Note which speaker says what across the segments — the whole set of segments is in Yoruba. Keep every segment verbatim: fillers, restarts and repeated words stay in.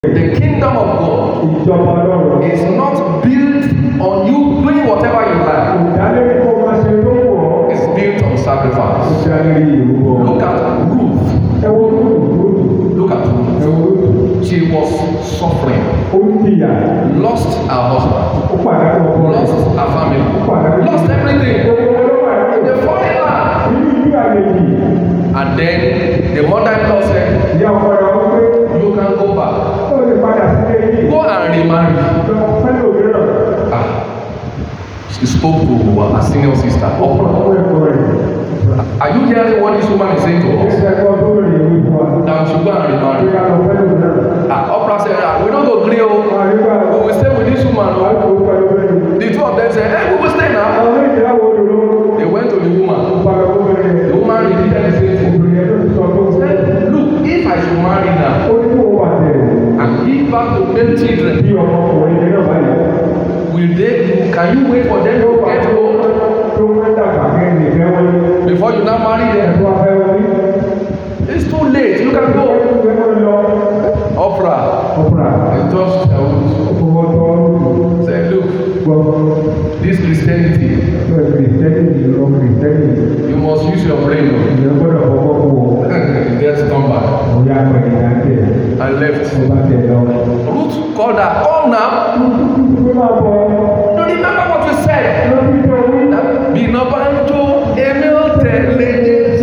Speaker 1: The kingdom of God
Speaker 2: ìjọba ọlọ́run.
Speaker 1: is not built on you doing whatever you like.
Speaker 2: ìdálẹ́rí kó máa ṣe tó wọ̀ ọ́.
Speaker 1: It's built on sacrifice.
Speaker 2: ìdálẹ́rí ìrúbọ.
Speaker 1: Look at Ruth.
Speaker 2: ẹ wo rúdù.
Speaker 1: Look at
Speaker 2: ẹ
Speaker 1: Ruth.
Speaker 2: wo rúdù.
Speaker 1: She was suffering.
Speaker 2: ó ń jìyà.
Speaker 1: Lost her husband.
Speaker 2: ó pàdánù ọkọ rẹ̀.
Speaker 1: Lost her family.
Speaker 2: ó pàdánù.
Speaker 1: Lost everything.
Speaker 2: gbogbo ọlọ́wà rẹ̀.
Speaker 1: In the foreign land.
Speaker 2: nínú ìlú àlejò.
Speaker 1: And then the mother-in-law said,
Speaker 2: ìyá ọkọ rẹ̀ wọ́n pé
Speaker 1: you can go back.
Speaker 2: ó lè padà sílé yìí.
Speaker 1: Go and remarry.
Speaker 2: lọ fẹ́lẹ̀ òmíràn.
Speaker 1: Ah, she spoke to her senior sister.
Speaker 2: ọkọ
Speaker 1: Oprah.
Speaker 2: ọkọ ẹ̀kọ́ rẹ̀.
Speaker 1: Are you hearing what this woman is saying to us?
Speaker 2: ẹsẹ̀ ẹ̀kọ́ tó rẹ̀ ìwé fún wa.
Speaker 1: That we should go and
Speaker 2: pé
Speaker 1: remarry.
Speaker 2: ká lọ fẹ́lẹ̀ òmíràn.
Speaker 1: Ah, Oprah said, ah, we don't agree. Oh.
Speaker 2: àwọn àríwá
Speaker 1: We will stay with this woman.
Speaker 2: àwọn
Speaker 1: Oh.
Speaker 2: àìkú pẹ̀lú bẹ́ẹ̀.
Speaker 1: The two of them said, hey, we will stay now.
Speaker 2: àwọn méjì láwọn olùdó.
Speaker 1: They went to the woman.
Speaker 2: ìpàgọ́ tó bẹ̀rẹ̀.
Speaker 1: The woman repeated the same thing.
Speaker 2: obìnrin ẹjọ́ ti sọ tó
Speaker 1: She said, look, if I should marry now
Speaker 2: ó ní kó wà tẹ̀.
Speaker 1: and give back to male children,
Speaker 2: bí ọmọkùnrin yẹn náà báyìí.
Speaker 1: will they, can you wait for them to get old
Speaker 2: tó ń dàgbà kẹ́hìn ìfẹ́ wọn ní.
Speaker 1: before you now marry them?
Speaker 2: ẹ̀tọ́ afẹ́ wọn ní.
Speaker 1: It's too late. You can go.
Speaker 2: ìfẹ́ wọn lọ.
Speaker 1: Oprah,
Speaker 2: ọ̀pọ̀lá.
Speaker 1: I just uh,
Speaker 2: owó tó ń
Speaker 1: said, look,
Speaker 2: gbọ́.
Speaker 1: this Christianity,
Speaker 2: bẹ́ẹ̀ kìrìsìtẹ́nì ìlú kìrìsìtẹ́nì
Speaker 1: you must use your brain.
Speaker 2: ìyẹn gbọ́dọ̀ kọ́kọ́ kú ọ.
Speaker 1: Let's come back.
Speaker 2: ọ̀yà pẹ̀lú ìdájẹ́
Speaker 1: And left.
Speaker 2: ó bá tẹ̀ lọ.
Speaker 1: Ruth called her, come now.
Speaker 2: ó máa bọ̀
Speaker 1: You remember what we said?
Speaker 2: lọ́bí tó wí.
Speaker 1: Bina banjo, Emil Telejes.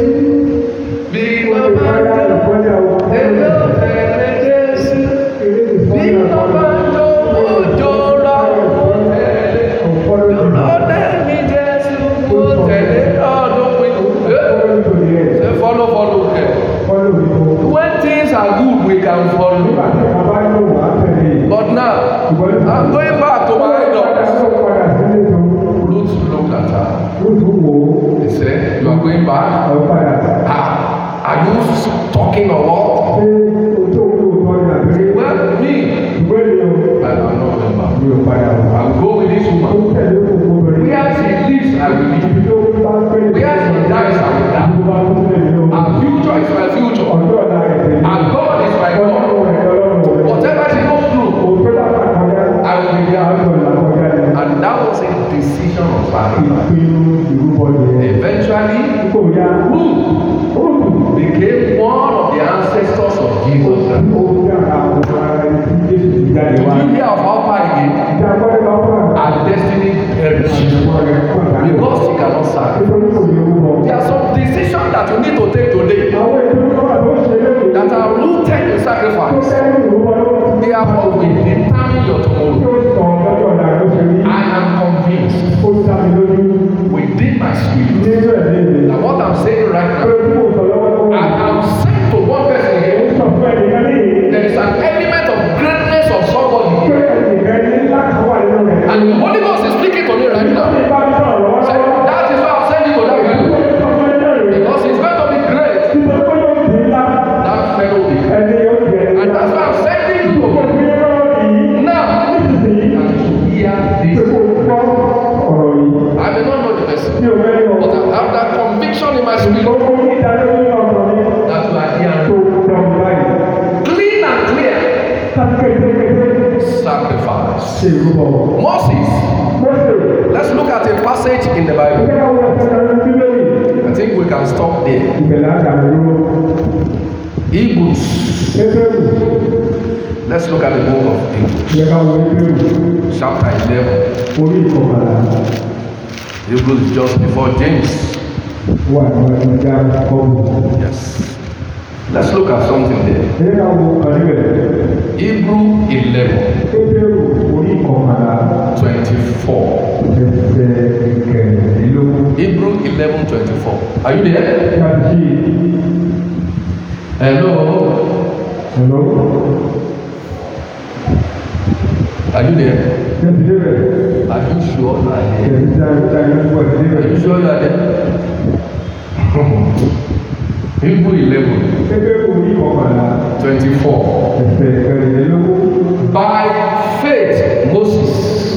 Speaker 1: Bina banjo, Emil Telejes. Bina banjo, Ojora, Motele. Lord, me Jesu, Motele. Oh, don't wait. Eh? Say follow, follow, okay. When things are good, we can follow. But now, I'm going back to my idol. Ruth looked at her. He said, you are going back? Ah, are you talking a lot? Well, me, I am not going back. I'll go with this woman. Where she lives, I will live. Where she dies, I will die. Her future is my future. And God is my God. Whatever she goes through, I will be there. And that was a decision of sacrifice. Eventually, Ruth became one of the ancestors of Jesus. Did you hear of how far again? Her destiny perished because she cannot sacrifice. There are some decisions that you need to take today that are rooted in sacrifice. They are what will determine your tomorrow. I am convinced within my spirit that what I'm saying right now, I am saying to one person here, there is an element of greatness of somebody here. And the Holy Ghost is speaking to me right now. So that is why I'm saying to that fellow. Because he's going to be great. That fellow will be great. And that's why I'm sending you now. That you should hear this. I may not know the person, but I have that conviction in my spirit that you are here. Clean and clear sacrifice. Moses. Let's look at a passage in the Bible. I think we can stop there. Hebrews. Let's look at the book of Hebrews. Chapter eleven. Hebrews is just before James. Yes. Let's look at something there. Hebrew eleven. twenty-four. Hebrew eleven twenty-four. Are you there? Hello?
Speaker 2: Hello?
Speaker 1: Are you there? Are you sure you are there? Are you sure you are there? Hebrew eleven twenty-four. By faith, Moses,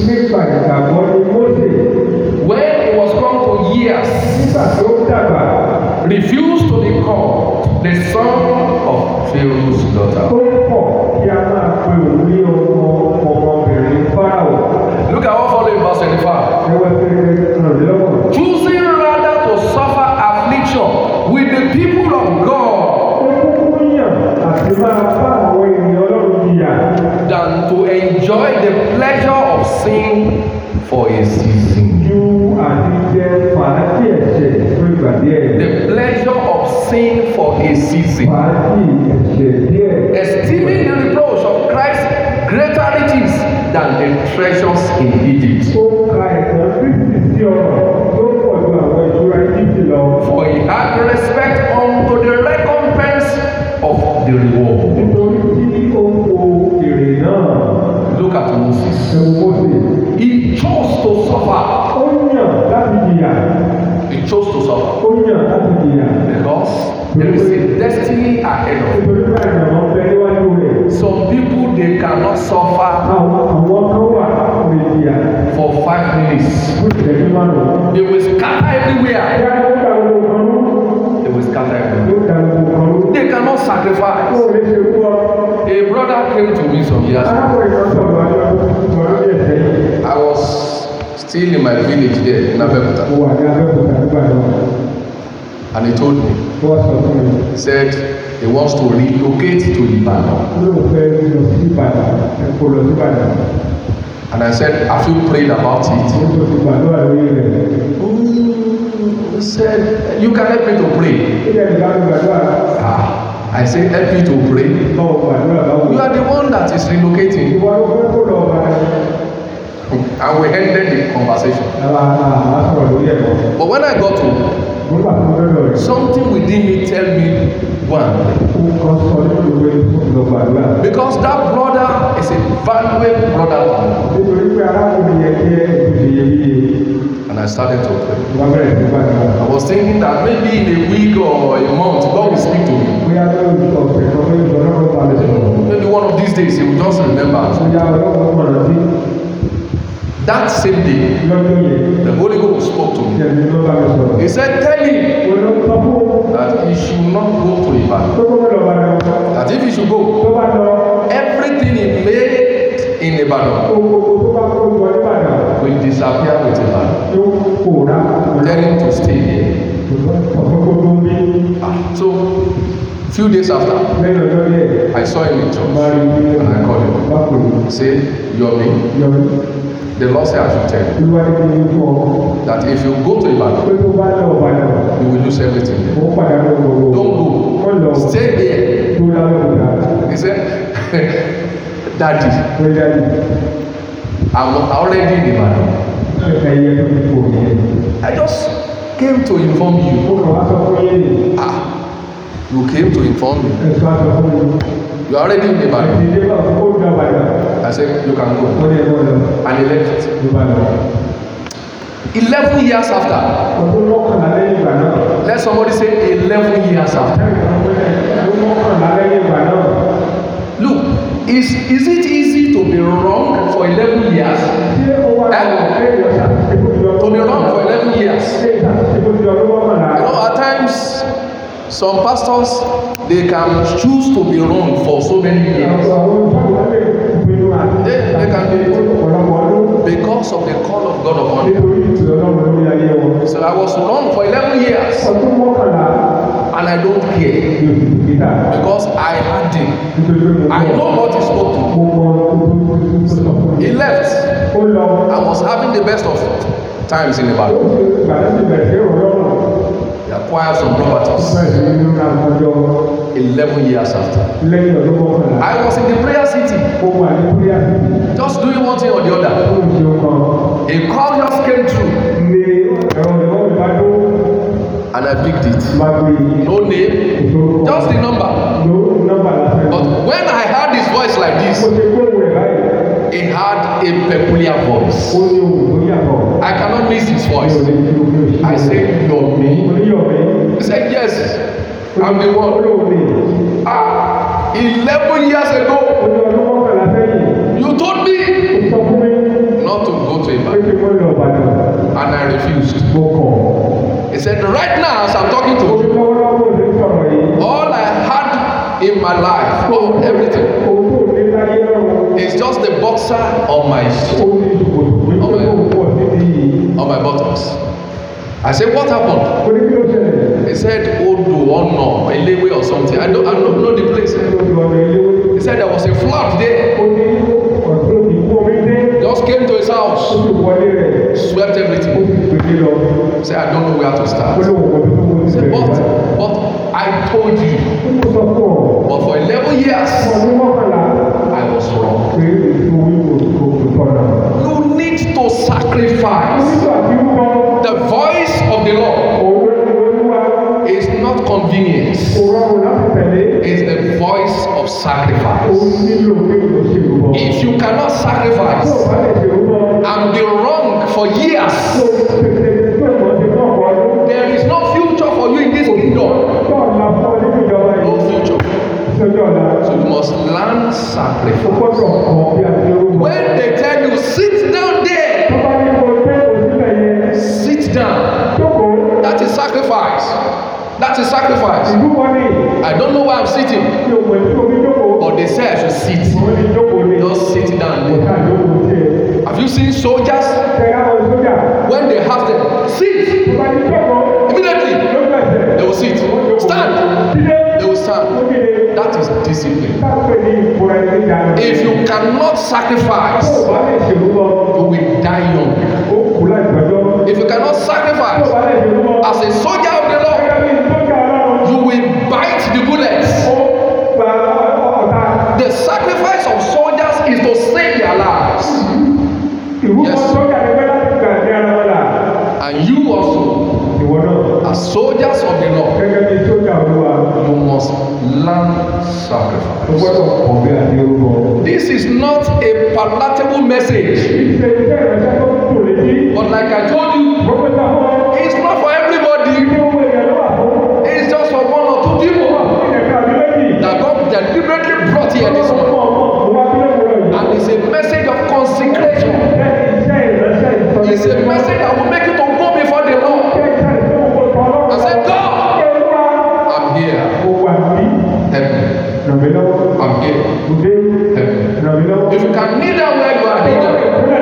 Speaker 1: when he was come to years, refused to be called the son of Pharaoh's daughter. of sin for a season.
Speaker 2: ju àti jẹ fàájì ẹ̀ṣẹ̀ fún ìgbà díẹ̀.
Speaker 1: The pleasure of sin for a season.
Speaker 2: Fàájì ẹ̀ṣẹ̀ díẹ̀.
Speaker 1: Esteeming the reproach of Christ greater riches than the treasures in Egypt.
Speaker 2: Ó ka ẹ̀sán Kristi sí ọ̀rọ̀ tó pọ̀ ju àwọn ìṣúra Íjíbítì lọ.
Speaker 1: For he had respect unto the recompense of the reward.
Speaker 2: Nítorí tí ó ń wo èrè náà.
Speaker 1: Look at Moses.
Speaker 2: Ẹ̀wọ̀n Mósè.
Speaker 1: He chose to suffer.
Speaker 2: Ó yàn láti jìyà.
Speaker 1: He chose to suffer.
Speaker 2: Ó yàn láti jìyà.
Speaker 1: Because there is a destiny ahead of him.
Speaker 2: Nítorí pé àìsàn máa ń bẹ níwájú rẹ̀.
Speaker 1: Some people they cannot suffer
Speaker 2: Àwọn àwọn kan wà lè jìyà.
Speaker 1: for five minutes.
Speaker 2: Fún ìṣẹ́jú márùn-ún.
Speaker 1: They will scatter everywhere.
Speaker 2: Ìyá ló dá gbogbo kan rú.
Speaker 1: They will scatter everywhere.
Speaker 2: Ló dá gbogbo kan rú.
Speaker 1: They cannot
Speaker 2: Ó
Speaker 1: sacrifice.
Speaker 2: lè ṣe kú ọ.
Speaker 1: A brother came to me some years ago.
Speaker 2: Arákùnrin kan sọ̀rọ̀ wájú ọ̀rọ̀ ní ẹ̀sẹ̀ yìí.
Speaker 1: I was still in my village there in Abeokuta,
Speaker 2: Mo wà ní Abẹ́òkúta nígbà náà.
Speaker 1: and he told me,
Speaker 2: Ó wá sọ fún mi.
Speaker 1: he said he wants to relocate to Ibadan.
Speaker 2: Olóòwò fẹ́ lọ sí Ìbàdàn. Ẹ̀kọ́ lọ sí Ìbàdàn.
Speaker 1: And I said, have you prayed about
Speaker 2: Ó
Speaker 1: it?
Speaker 2: tó ti gbàdúrà lórí rẹ̀.
Speaker 1: He said, you can help me to pray.
Speaker 2: Ilé ìgbà mi gbàdúrà.
Speaker 1: Ah, I said, help me to pray.
Speaker 2: Báwo gbàdúrà báwo?
Speaker 1: You are the one that is relocating.
Speaker 2: Ìwà ló fẹ́ kó lọ ọba rẹ̀.
Speaker 1: And we ended the conversation.
Speaker 2: Àwa àwa sọ̀rọ̀ lórí ẹ̀kọ́.
Speaker 1: But when I got home,
Speaker 2: Mo gbà fún lọ́dọ̀ rẹ̀.
Speaker 1: something within me tell me, go and pray.
Speaker 2: Ó kọ́ sọ nínú ìwé lọ gbàdúrà.
Speaker 1: Because that brother is a valuable brother to me.
Speaker 2: Nítorí pé arákùnrin yẹn jẹ́ ìdíyelé.
Speaker 1: And I started to pray.
Speaker 2: Wọ́n bẹ̀rẹ̀ sí gbàdúrà.
Speaker 1: I was thinking that maybe in a week or a month, God will speak to me.
Speaker 2: Bóyá lórí ọ̀sẹ̀ kan lórí ọlọ́run bá lè sọ̀rọ̀.
Speaker 1: Maybe one of these days he will just remember.
Speaker 2: Bóyá ọlọ́run mọ̀ràn sí
Speaker 1: That same day,
Speaker 2: lọ́jọ́ yẹn.
Speaker 1: the Holy Ghost spoke to me.
Speaker 2: Ìjẹ̀bi ló bá mi sọ̀rọ̀.
Speaker 1: He said, tell him
Speaker 2: Olóòtú sọ fún un.
Speaker 1: that he should not go to Ibadan.
Speaker 2: Tó kọ́ mẹ́lọ̀ bá lọ.
Speaker 1: That if he should
Speaker 2: Tó
Speaker 1: go,
Speaker 2: bá lọ.
Speaker 1: everything he made in Ibadan
Speaker 2: Gbogbo tó bá kó lọ nígbàdàn.
Speaker 1: will disappear with Ibadan.
Speaker 2: Yóò pòórá.
Speaker 1: Tell him to stay here.
Speaker 2: Ọ̀sán kó tó ń bí.
Speaker 1: Ah, so, few days after,
Speaker 2: Lẹ́yìn ọjọ́ yẹn.
Speaker 1: I saw him in church.
Speaker 2: Bá rí i
Speaker 1: And I called him.
Speaker 2: bá pè é.
Speaker 1: Say, Yomi,
Speaker 2: Yọrí.
Speaker 1: the Lord said I should tell you
Speaker 2: Olúwa ní kí n fún ọ.
Speaker 1: that if you go to Ibadan,
Speaker 2: Pé tó bá lọ ọ̀bàdàn.
Speaker 1: you will lose everything there.
Speaker 2: Mo padà lọ gbogbo.
Speaker 1: Don't
Speaker 2: Wọ́n lọ
Speaker 1: go. Stay here.
Speaker 2: tó lábẹ́òkúta.
Speaker 1: He said, Daddy,
Speaker 2: Tó jáde.
Speaker 1: I'm already in Ibadan.
Speaker 2: Ẹ̀yẹ tó ti fò yẹn.
Speaker 1: I just came to inform you.
Speaker 2: Mo kàn wá sọ fún yín ni.
Speaker 1: Ah, you came to inform me.
Speaker 2: Ẹ̀sọ́ á sọ fún mi.
Speaker 1: You are already in Ibadan.
Speaker 2: Ìdílé bá fún kóòdù àbàdàn.
Speaker 1: I said, you can go.
Speaker 2: Wọ́n ní ẹ̀kọ́ lọ.
Speaker 1: And he left.
Speaker 2: Ló bá lọ.
Speaker 1: Eleven years after.
Speaker 2: Ọdún mọ́kànlá lẹ́yìn ìgbà náà.
Speaker 1: Let somebody say eleven years after.
Speaker 2: Ọdún mọ́kànlá lẹ́yìn ìgbà náà.
Speaker 1: Look, is is it easy to be wrong for eleven years?
Speaker 2: Ṣé ó wá
Speaker 1: Eh?
Speaker 2: lọ ẹ̀yọ̀ ṣàtìṣe
Speaker 1: To be wrong for eleven years.
Speaker 2: Ṣé ìṣàtìṣe ọdún mọ́kànlá?
Speaker 1: You know, at times, some pastors they can choose to be wrong for so many years They- they can be- because of the call of God upon them. So I was wrong for eleven years, and I don't care because I had him. I know what he spoke to. He left. I was having the best of times in the Bible. He acquired some properties. Eleven years after, I was in the prayer city, just doing one thing or the other. A call just came through, and I picked it. No name, just the number. But when I heard his voice like this, he had a peculiar voice. I cannot miss his voice. I said, "You're me." He said, "Yes, I'm the one." Ah, eleven years ago, you told me not to go to Ibadan, and I refused. He said, "Right now, as I'm talking to you, all I had in my life, oh, everything, is just the boxer on my on my buttocks." I said, "What happened?" He said, "Odo Ono, Elewe or something. I don't, I don't know the place." He said there was a flood there. Just came to a his
Speaker 2: ó
Speaker 1: house,
Speaker 2: sì wọlé rẹ̀
Speaker 1: swept
Speaker 2: ó
Speaker 1: everything.
Speaker 2: sì gbèdé lọ
Speaker 1: Say, I don't know where to
Speaker 2: ó
Speaker 1: start.
Speaker 2: lóun kò tó kó ti
Speaker 1: Say,
Speaker 2: bẹ̀rẹ̀
Speaker 1: but,
Speaker 2: báyìí.
Speaker 1: but I told you,
Speaker 2: ó mú sọ fún ọ
Speaker 1: but for eleven years,
Speaker 2: ọdún mọ́kànlá
Speaker 1: I was wrong.
Speaker 2: pé èso ìwò kò tó tọ̀nà.
Speaker 1: You need to sacrifice.
Speaker 2: onígbà tí ó kọ́
Speaker 1: The voice of the Lord
Speaker 2: òwe olúwa
Speaker 1: is not convenience.
Speaker 2: kò rọrùn láti tẹ̀lé
Speaker 1: It's the voice of
Speaker 2: ó
Speaker 1: sacrifice.
Speaker 2: nílò pé kò ṣe rúbọ.
Speaker 1: If you cannot
Speaker 2: tó
Speaker 1: sacrifice
Speaker 2: o bá lè ṣe rúbọ
Speaker 1: and be wrong for years,
Speaker 2: tó o tètè tó o mọ̀ ṣe náà kọ́ ọdún
Speaker 1: there is no future for you in this kingdom.
Speaker 2: tó ọ̀la fún ọ nínú ìjọba
Speaker 1: No
Speaker 2: yìí
Speaker 1: future.
Speaker 2: sọ́jọ́ ọ̀la
Speaker 1: So you must learn
Speaker 2: o
Speaker 1: sacrifice.
Speaker 2: gbọ́dọ̀ kọ́ bí a ti rúbọ.
Speaker 1: When they tell you sit down there,
Speaker 2: tó bá ní kó o tẹ́ kò sílẹ̀ yẹn
Speaker 1: sit down.
Speaker 2: jókòó
Speaker 1: That is sacrifice. That is sacrifice.
Speaker 2: ìlú wọn ní
Speaker 1: I don't know why I'm sitting,
Speaker 2: tí o mọ̀ tí omi jókòó
Speaker 1: but they say I should sit.
Speaker 2: wọ́n ní jókòó ní
Speaker 1: Just sit down
Speaker 2: kò
Speaker 1: there.
Speaker 2: ká jókòó tiẹ̀.
Speaker 1: Have you seen soldiers
Speaker 2: tẹ̀yà àwọn sójà
Speaker 1: when they have them sit
Speaker 2: tó bá ní jókòó
Speaker 1: immediately?
Speaker 2: lójú ẹsẹ̀
Speaker 1: They will sit. Stand.
Speaker 2: dídé
Speaker 1: They will
Speaker 2: ó
Speaker 1: stand.
Speaker 2: kéde
Speaker 1: That is discipline.
Speaker 2: táàpẹ̀ ní ìkóra ẹni ìdáná.
Speaker 1: If you cannot
Speaker 2: tó
Speaker 1: sacrifice,
Speaker 2: o bá lè ṣe rúbọ
Speaker 1: you will die young.
Speaker 2: ó kú láì gbàjọ́.
Speaker 1: If you cannot
Speaker 2: tó
Speaker 1: sacrifice
Speaker 2: o bá lè ṣe rúbọ
Speaker 1: as a soldier of the Lord,
Speaker 2: gẹ́gẹ́ bí sójà ọlọ́run
Speaker 1: you will bite the bullets.
Speaker 2: ó gba ọ̀tá.
Speaker 1: The sacrifice of soldiers is to save their lives.
Speaker 2: ìrúbọ
Speaker 1: Yes.
Speaker 2: sójà ni pé láti gbà ní ara wọn là.
Speaker 1: And you also,
Speaker 2: ìwọ náà
Speaker 1: as soldiers of the Lord,
Speaker 2: gẹ́gẹ́ bí sójà olúwa
Speaker 1: you must learn
Speaker 2: o
Speaker 1: sacrifice.
Speaker 2: gbọ́dọ̀ kọ̀ bí a ti rúbọ.
Speaker 1: This is not a palatable message,
Speaker 2: ìṣe iṣẹ́ ìrẹsẹ̀ tó kù létí.
Speaker 1: but like I told you,
Speaker 2: gbogbo ìta fún ọ.
Speaker 1: it's not for everybody.
Speaker 2: ilé owó èèyàn ló wà fún.
Speaker 1: It's just for one or two people
Speaker 2: ìjẹ̀ka àbí méjì.
Speaker 1: that God deliberately brought here this morning. And it's a message of consecration. It's a message that will make you to go before the Lord and say, God, I'm here. Help me. I'm here. Help me. If you can kneel down where you are, kneel down.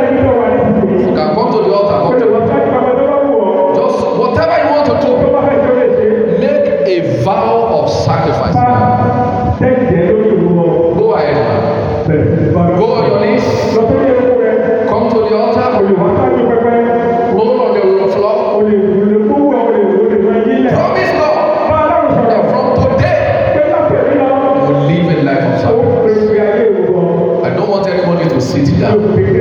Speaker 1: If you can come to the altar, come to the altar. Just whatever you want to do, make a vow of sacrifice. Go ahead, man. Go on your knees. Come to the altar. Roll on the floor. Promise God that from today you will live a life of sacrifice. I don't want anybody to sit down.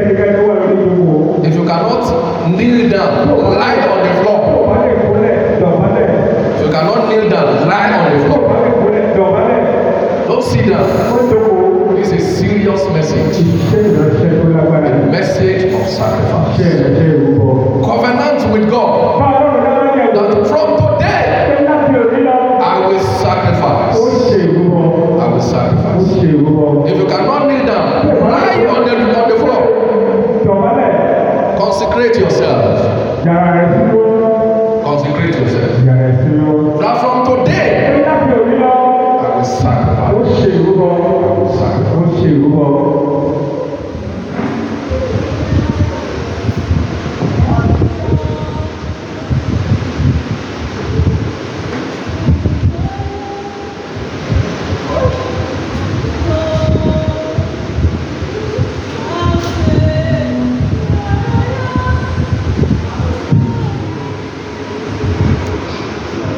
Speaker 1: If you cannot kneel down, lie on the floor. If you cannot kneel down, lie on the floor. Don't sit down. It's a serious message. A message of sacrifice. Covenant with God